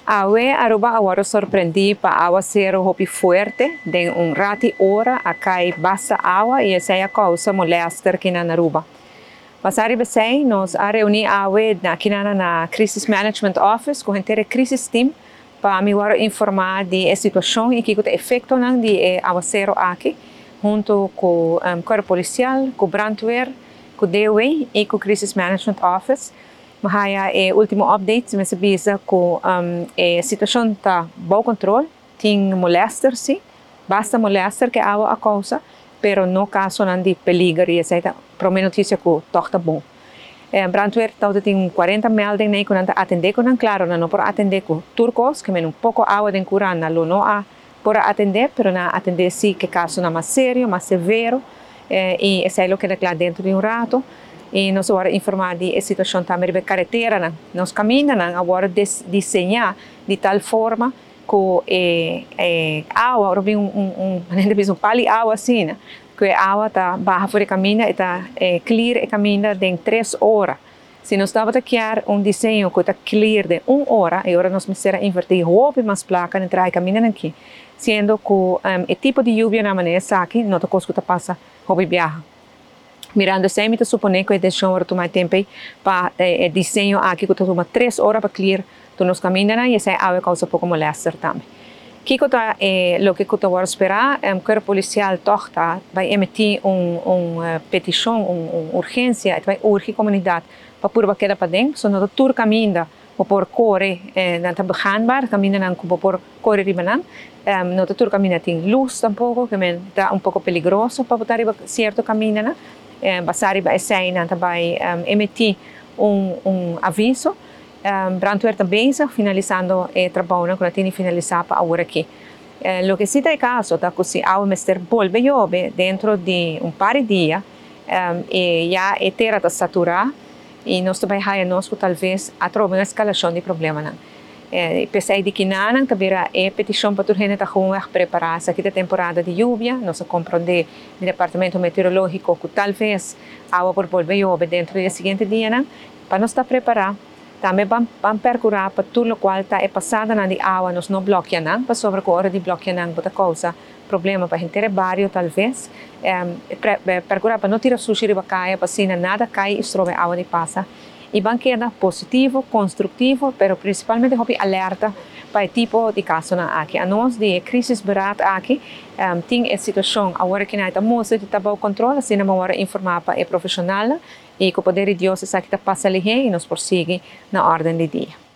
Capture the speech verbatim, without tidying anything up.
Awe Aruba agora surpreendi para aguacero hopi fuerte de um rati hora a cai basta água e essa é a causa molesta aqui na Aruba. Pasari besei nós a reuni awe na aqui na na Crisis Management Office com inteira crisis team para me informar de a situação e que o efeito não de aguacero aqui junto com o corpo policial, com o brandweer, com o D O E e com o Crisis Management Office. Mahaya é o último update, me sabia que um, a situação está bom controle, tem molester sim, basta molester que água a causa, pero no caso não de peligro e essa para mim notícia que está tá bom. É, brandweer então tem quarenta melding nem quando atender com claro, não por atender com turcos que men um pouco água de cura na lo não a por atender, pero na atender sim que caso não mais sério, mais severo é, e essa é o que é lá dentro de um rato. E nós vamos informar de a situação também de carretera, nós caminhamos agora desenhar de tal forma que a água, eu vi um um um um pali água assim, né? Que a água está barra fora caminho e está clear e caminha de três horas. Se nós estamos a criar um desenho que está clear de uma hora, e agora nós precisamos invertir roupa mais placa entrar e caminhar aqui, sendo que um, o tipo de lluvia na maneira aqui, não está coisa que passa roupa viaja. Mirando sempre, te suponho que a decisão vai tomar tempo para o desenho aqui que toma três horas para clear tu nos caminhos e essa água causa pouco molesta também. Que está é o que eu estou a esperar, o corpo policial toca vai emitir um uma petição, uma urgência, vai urgir a comunidade para pôr aquela para dentro, só não todo caminho para pôr corre, não está begaanbaar, caminho não para pôr corre ribanan, não está todo caminho tem luz tampouco, que está um pouco perigoso para botar certo caminho, né? Basari ba essay na vai um, emitir um, um aviso. Um, brandweer também está finalizando o trabalho quando tem finalizado para agora aqui. Uh, o que se dá caso tá que se ao mister volve chove dentro de um par de dias um, e já a terra está saturada e nós também há nós que talvez a trocar uma escalação de problema não. Eh, pensei de que não também a petição para turgene está com a preparar essa aqui da temporada de lluvia, nós compreende do departamento meteorológico que talvez a água por volver chove dentro do seguinte dia não, para nós estar preparar também vamos vamos percorrer para tudo o qual está é passada na de água nós não bloqueia não, para sobre a hora de bloquear não bota causa problema para gente bairro talvez eh, percorrer para não tirar sushi de bacaia para assim nada cai e sobre água de passa. E banqueda positivo, construtivo, pero principalmente hopi alerta para o tipo de caso na aqui. A nós de crise barata aqui, um, tem a situação agora que nós estamos de tabar o controle, assim nós vamos informar para o profissional e com o poder de Deus essa que está passando ali e nos prossegue na ordem de dia.